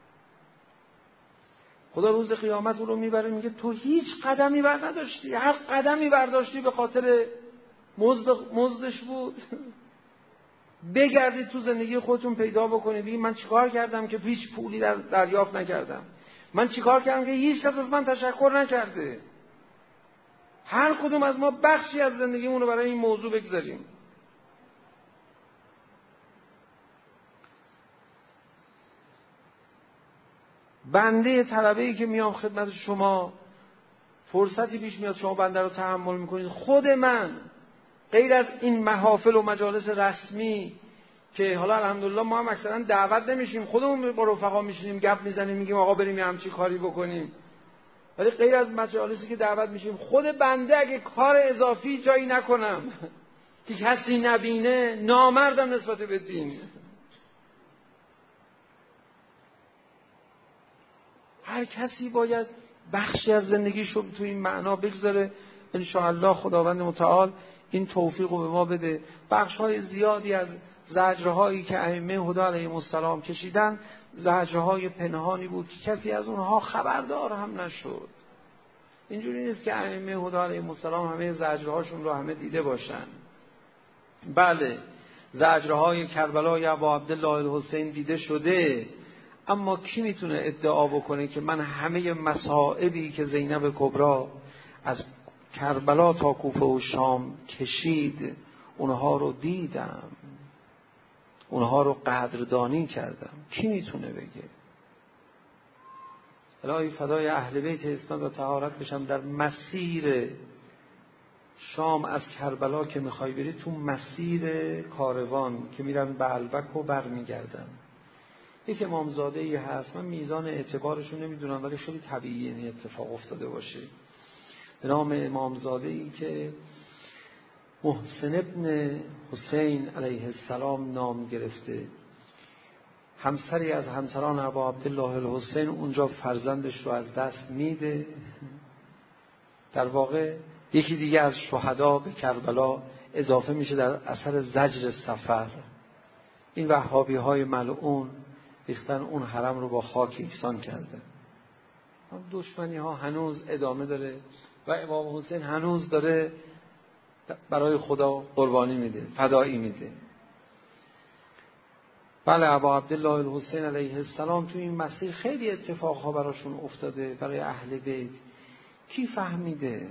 خدا روز قیامت رو میبره میگه تو هیچ قدمی بر نداشتی، هر قدمی برداشتی به خاطر مزد مزدش بود. بگردید تو زندگی خودتون پیدا بکنید، بگید من چیکار کردم که هیچ پولی در دریافت نکردم، من چیکار کردم که هیچ کس از من تشکر نکرده. هر کدوم از ما بخشی از زندگیمون رو برای این موضوع بگذاریم. بنده طلبه‌ای که میام خدمت شما، فرصتی پیش میاد شما بنده رو تحمل میکنید. خود من غیر از این محافل و مجالس رسمی که حالا الحمدلله ما هم اکثرا دعوت نمیشیم، خودمون با رفقا میشینیم گپ میزنیم میگیم آقا بریم همچی کاری بکنیم، ولی غیر از مجالسی که دعوت میشیم، خود بنده اگه کار اضافی جایی نکنم که کسی نبینه، نامردم نسبت به دین. هر کسی باید بخشی از زندگیش رو تو این معنا بگذاره. انشاءالله خداوند متعال این توفیق رو به ما بده. بخش‌های زیادی از زجرهایی که ائمه هدی علیهم السلام کشیدن، زجرهای پنهانی بود که کسی از اونها خبردار هم نشد. اینجوری نیست که ائمه هدی علیهم السلام همه زجرهاشون رو همه دیده باشن. بله، زجرهای کربلای ابا عبدالله الحسین دیده شده، اما کی میتونه ادعا بکنه که من همه مصائبی که زینب کبرا از کربلا تا کوفه و شام کشید اونها رو دیدم، اونها رو قدردانی کردم؟ کی میتونه بگه؟ الهی فدای اهل بیت اسلام و طهارت بشم. در مسیر شام از کربلا که میخوای بری، تو مسیر کاروان که میرن به البک و بر میگردن، یک امامزاده ای هست، من میزان اعتبارشو نمیدونم ولی خیلی طبیعیه این اتفاق افتاده باشه، به نام امامزاده ای که محسن ابن حسین علیه السلام نام گرفته. همسری از همسران ابا عبدالله الحسین اونجا فرزندش رو از دست میده. در واقع یکی دیگه از شهدا به کربلا اضافه میشه در اثر زجر سفر. این وهابی های ملعون ریختن اون حرم رو با خاک یکسان کرده. دشمنی ها هنوز ادامه داره و امام حسین هنوز داره برای خدا قربانی میده، فدایی میده. بله، ابا عبدالله الحسین علیه السلام تو این مسیر خیلی اتفاقها براشون افتاده، برای اهل بیت. کی فهمیده؟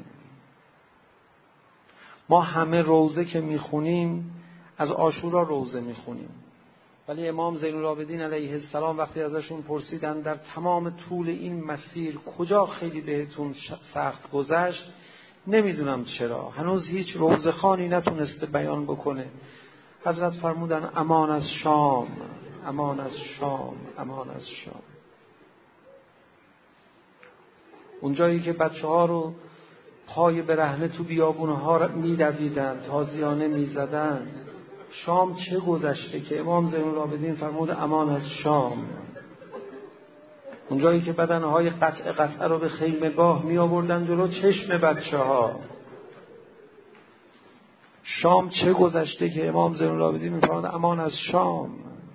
ما همه روزه که میخونیم از عاشورا روزه میخونیم، ولی امام زین العابدین علیه السلام وقتی ازشون پرسیدن در تمام طول این مسیر کجا خیلی بهتون سخت گذشت، نمیدونم چرا هنوز هیچ روزخوانی نتونسته بیان بکنه. حضرت فرمودن امان از شام، امان از شام، امان از شام. اونجایی که بچه ها رو پای برهنه تو بیابونها می‌دویدن، تازیانه می‌زدن، شام چه گذشته که امام زین العابدین فرمود امان از شام. اونجایی که بدنهای قطع قطع رو به خیمه‌گاه می آوردن جلو چشم بچه ها، شام چه گذشته که امام زین العابدین می فرمود امان از شام.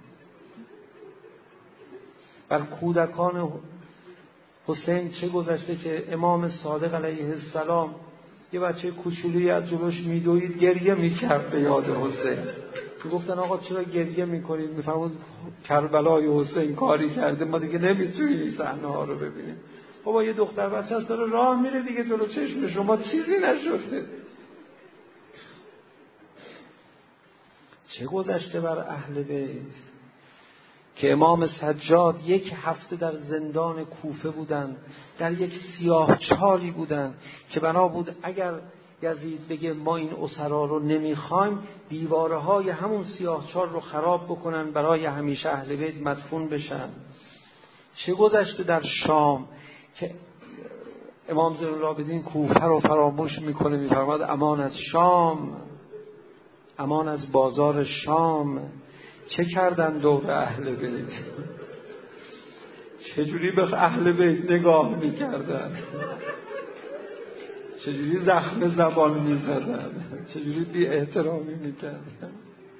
بر کودکان حسین چه گذشته که امام صادق علیه السلام یه بچه کوچولی از جلوش میدوید گریه میکرد به یاد حسین. میگفتن آقا چرا گریه میکنید؟ میفرمود کربلای حسین کاری کرده، ما دیگه نمیتونیم این صحنه ها رو ببینیم. بابا یه دختر بچه هست داره راه میره دیگه جلو چشم شما، چیزی نشده. چه گذشته بر اهل بیت که امام سجاد یک هفته در زندان کوفه بودن، در یک سیاه چالی بودن که بنا بود اگر یزید بگه ما این اسرا رو نمیخوایم، دیواره های همون سیاه چال رو خراب بکنن برای همیشه اهل بیت مدفون بشن. چه گذشته در شام که امام زین العابدین کوفه رو فراموش میکنه، میفرماد امان از شام، امان از بازار شام. چه کردن دور اهل بیت؟ چجوری به اهل بیت نگاه میکردن؟ چجوری زخم زبان میزدن؟ چجوری بی احترامی میکردن؟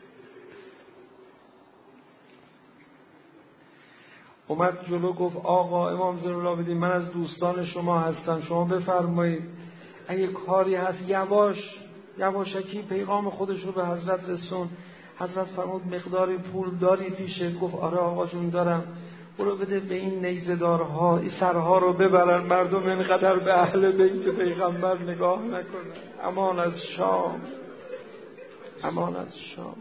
اومد جلو گفت آقا امام زین العابدین من از دوستان شما هستم، شما بفرمایید اگه کاری هست یواش یواشکی پیغام خودش رو به حضرت رسون. حضرت فرمود مقداری پول داری پیشه؟ گفت آره آقا جون دارم. برو بده به این نیزدارها، این سرها رو ببرن، مردم اینقدر به اهل بیت پیغمبر نگاه نکنن. امان از شام، امان از شام.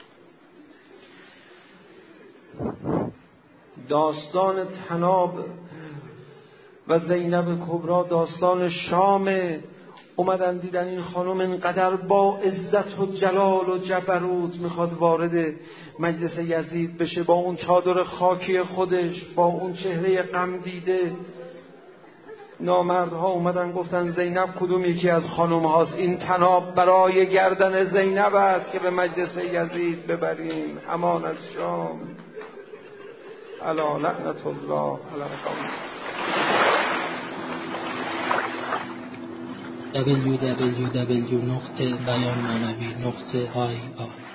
داستان طناب و زینب کبرا داستان شامه. اومدن دیدن این خانم اینقدر با عزت و جلال و جبروت میخواد وارد مجلس یزید بشه، با اون چادر خاکی خودش، با اون چهره غم دیده. نامردها اومدن گفتن زینب کدوم یکی از خانم هاست؟ این طناب برای گردن زینب است که به مجلس یزید ببریم. امان از شام. الا لعنت الله علی القوم.
دبلیو دبلیو دبلیو دات بیان معنوی دات آی آر